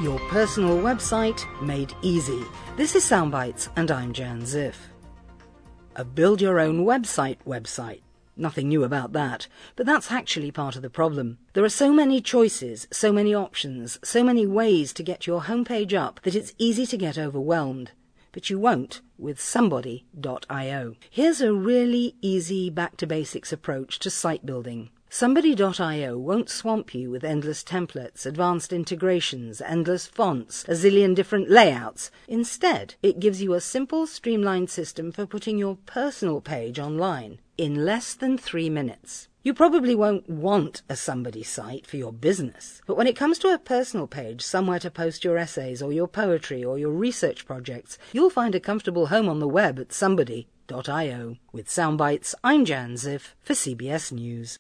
Your personal website made easy. This is Soundbites and I'm Jan Ziff. A build-your-own-website website. Nothing new about that, but that's actually part of the problem. There are so many choices, so many options, so many ways to get your homepage up that it's easy to get overwhelmed. But you won't with Somebody.io. Here's a really easy back-to-basics approach to site building. Somebody.io won't swamp you with endless templates, advanced integrations, endless fonts, a zillion different layouts. Instead, it gives you a simple, streamlined system for putting your personal page online in less than 3 minutes. You probably won't want a Somebody site for your business, but when it comes to a personal page, somewhere to post your essays or your poetry or your research projects, you'll find a comfortable home on the web at Somebody.io. With Soundbites, I'm Jan Ziff for CBS News.